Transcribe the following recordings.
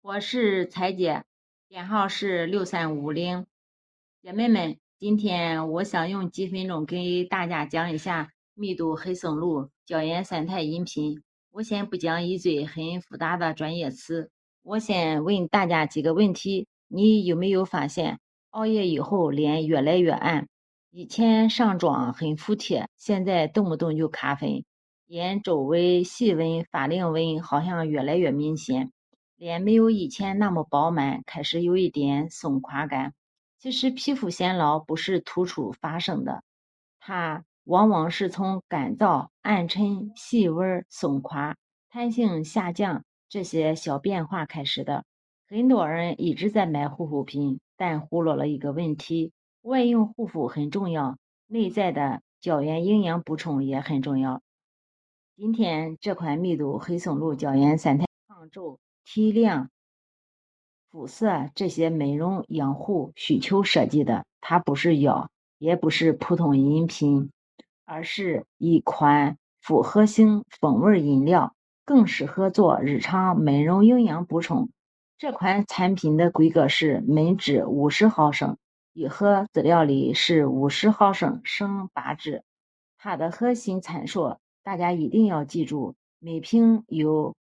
我是彩姐，编号是6350。姐妹们，今天我想用几分钟给大家讲一下密度黑松露胶原三肽饮品。我先不讲一堆很复杂的专业词，我先问大家几个问题：你有没有发现熬夜以后脸越来越暗？以前上妆很服帖，现在动不动就卡粉，眼周围细纹、法令纹好像越来越明显。脸没有以前那么饱满，开始有一点松垮感。其实皮肤显老不是突出发生的，它往往是从干燥、暗沉、细纹、松垮、弹性下降这些小变化开始的。很多人一直在买护肤品，但忽略了一个问题：外用护肤很重要，内在的胶原营养补充也很重要。今天这款密度黑松露胶原三肽抗皱、提亮、肤色这些美容养护需求设计的，它不是药，也不是普通饮品，而是一款复合型风味饮料，更适合做日常美容营养补充。这款产品的规格是每支50毫升，一盒资料里是50毫升省8支。它的核心参数大家一定要记住，每瓶有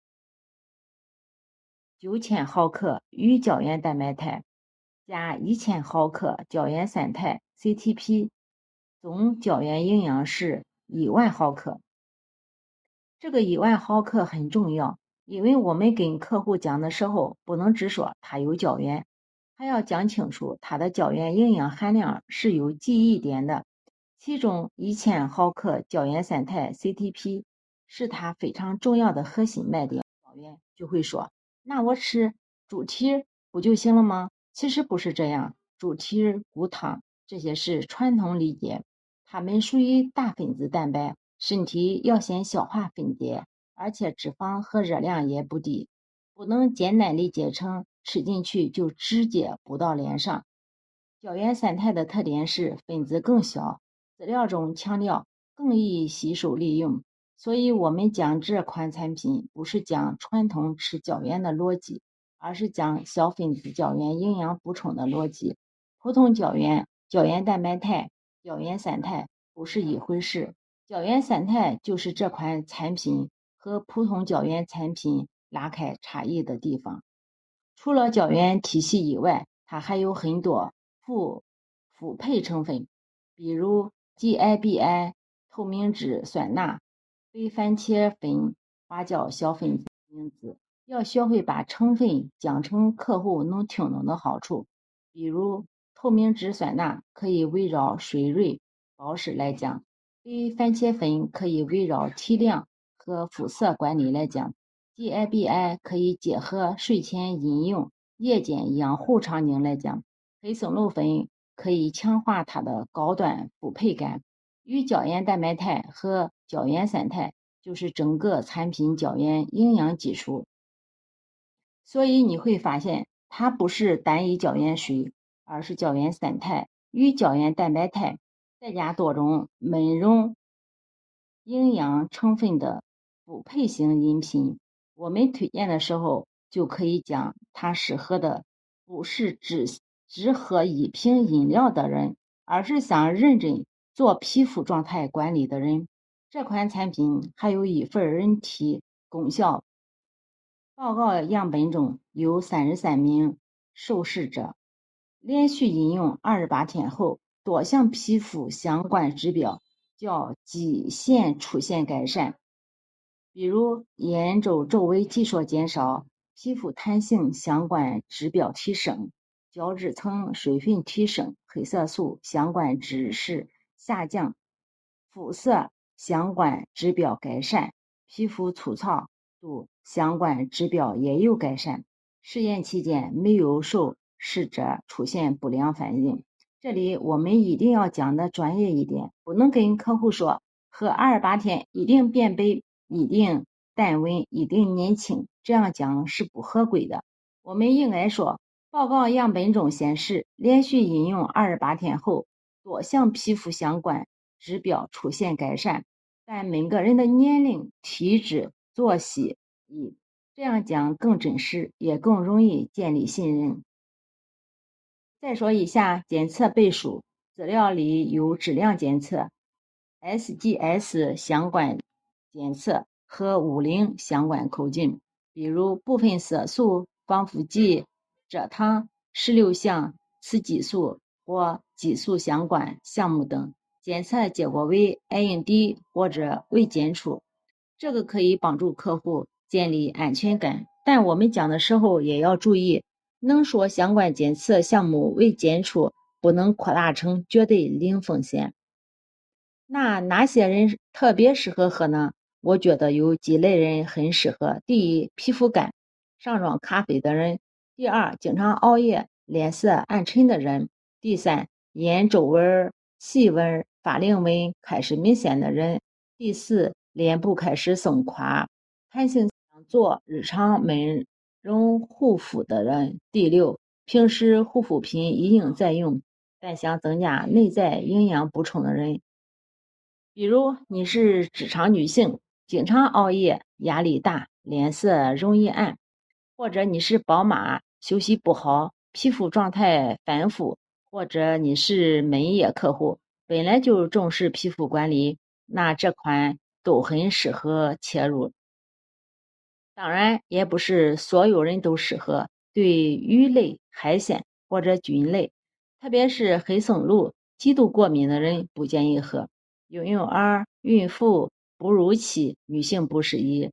9000毫克鱼胶原蛋白肽加1000毫克胶原三肽 CTP， 总胶原营养是10000毫克。这个10000毫克很重要，因为我们跟客户讲的时候，不能只说它有胶原，还要讲清楚它的胶原营养含量是有记忆点的。其中1000毫克胶原三肽 CTP 是它非常重要的核心卖点。胶原就会说，那我吃猪蹄不就行了吗？其实不是这样，猪蹄、骨汤这些是传统理解，它们属于大分子蛋白，身体要先消化分解，而且脂肪和热量也不低，不能简单理解成吃进去就直接补到脸上。胶原三肽的特点是分子更小，资料中强调更易吸收利用，所以我们讲这款产品不是讲传统吃胶原的逻辑，而是讲小分子胶原营养补充的逻辑。普通胶原、胶原蛋白肽、胶原三肽不是一回事，胶原三肽就是这款产品和普通胶原产品拉开差异的地方。除了胶原体系以外，它还有很多辅配成分，比如 GIBI、透明质酸钠、非番茄酚、花椒小分子名字。要学会把成分讲成客户能听懂的好处，比如透明质酸钠可以围绕水润保湿来讲，非番茄酚可以围绕提亮和肤色管理来讲， GIBI 可以结合睡前饮用、夜间养护场景来讲，黑松露酚可以强化它的高端补配感。鱼胶原蛋白肽和胶原三肽就是整个产品胶原营养基础，所以你会发现它不是单一胶原水，而是胶原三肽与胶原蛋白肽再加多种美容营养成分的补配型饮品。我们推荐的时候就可以讲，它适合的不是只喝一瓶饮料的人，而是想认真做皮肤状态管理的人。这款产品还有一份人体功效报告，样本中有33名受试者连续饮用28天后，多项皮肤相关指标较基线出现改善，比如眼周周围积缩减少、皮肤弹性相关指标提升、角质层水分提升、黑色素相关指示下降、肤色相关指标改善、皮肤粗糙度相关指标也有改善。实验期间没有受试者出现不良反应。这里我们一定要讲的专业一点，不能跟客户说喝28天一定变白、一定淡纹、一定年轻，这样讲是不合规的。我们应该说，报告样本中显示，连续饮用28天后，多项皮肤相关指标出现改善，但每个人的年龄、体质、作息这样讲更真实，也更容易建立信任。再说一下检测倍数，资料里有质量检测、SGS 相关检测和50相关口径，比如部分色素、防腐剂、蔗糖、16项雌激素或激素相关项目等，检测结果为 ion 低或者未检出，这个可以帮助客户建立安全感。但我们讲的时候也要注意，能说相关检测项目未检出，不能扩大成绝对零风险。那哪些人特别适合喝呢？我觉得有几类人很适合。第一，皮肤干、上妆咖啡的人；第二，经常熬夜、脸色暗沉的人；第三，眼周纹、细纹、法令纹开始明显的人；第四，脸部开始松垮、弹性想做日常美容护肤的人；第六，平时护肤品已经在用，但想增加内在营养补充的人。比如你是职场女性，经常熬夜，压力大，脸色容易暗，或者你是宝妈，休息不好，皮肤状态反复，或者你是美业客户，本来就重视皮肤管理，那这款都很适合切入。当然，也不是所有人都适合，对鱼类、海鲜或者菌类，特别是黑松露极度过敏的人不建议喝。婴幼儿、孕妇、哺乳期女性不适宜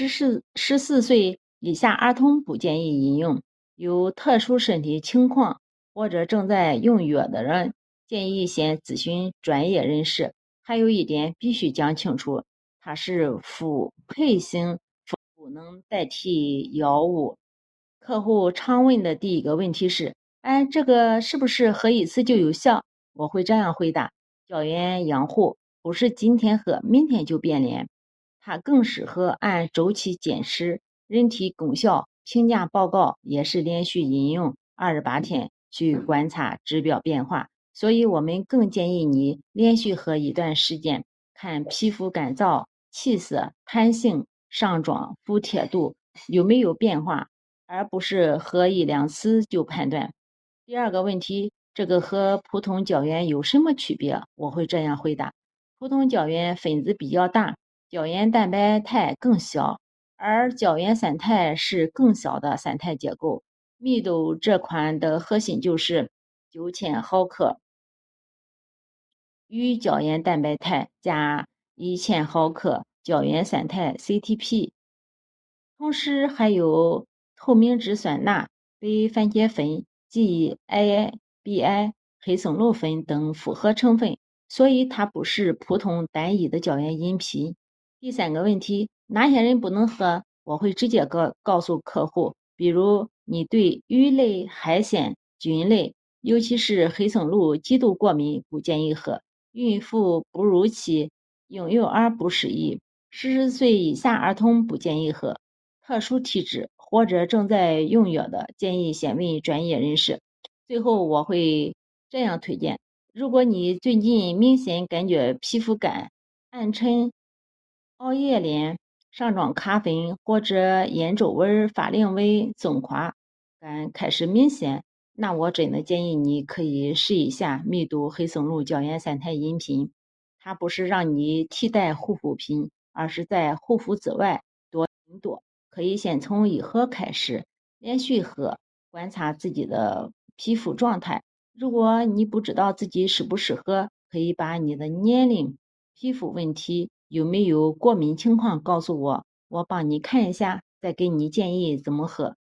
，14岁以下儿童不建议饮用。有特殊身体情况或者正在用药的人，建议先咨询专业人士。还有一点必须讲清楚，它是复配型，不能代替药物。客户常问的第一个问题是：哎，这个是不是喝一次就有效？我会这样回答：胶原养护不是今天喝，明天就变脸，它更适合按周期坚持。人体功效评价报告也是连续饮用28天去观察指标变化，所以我们更建议你连续喝一段时间，看皮肤干燥、气色、弹性、上妆、服帖度有没有变化，而不是喝一两次就判断。第二个问题，这个和普通胶原有什么区别？我会这样回答：普通胶原分子比较大，胶原蛋白肽更小，而胶原三肽是更小的三肽结构。密度这款的核心就是9000毫克鱼胶原蛋白肽加1000毫克胶原三肽 CTP， 同时还有透明质酸钠、非番茄酚及 ABI 黑松露酚等复合成分，所以它不是普通单一的胶原饮品。第三个问题，哪些人不能喝？我会直接告诉客户，比如你对鱼类、海鲜、菌类，尤其是黑松露极度过敏，不建议喝。孕妇、哺乳期、婴幼儿不适宜，14岁以下儿童不建议喝。特殊体质或者正在用药的，建议先问专业人士。最后我会这样推荐：如果你最近明显感觉皮肤干、暗沉、熬夜脸、上妆咖啡或者眼周纹、法令纹、松垮感开始明显，那我真的建议你可以试一下密度黑松露胶原三肽饮品。它不是让你替代护肤品，而是在护肤之外多。可以先从1盒开始，连续喝，观察自己的皮肤状态。如果你不知道自己适不适合，可以把你的年龄、皮肤问题、有没有过敏情况告诉我，我帮你看一下，再给你建议怎么喝。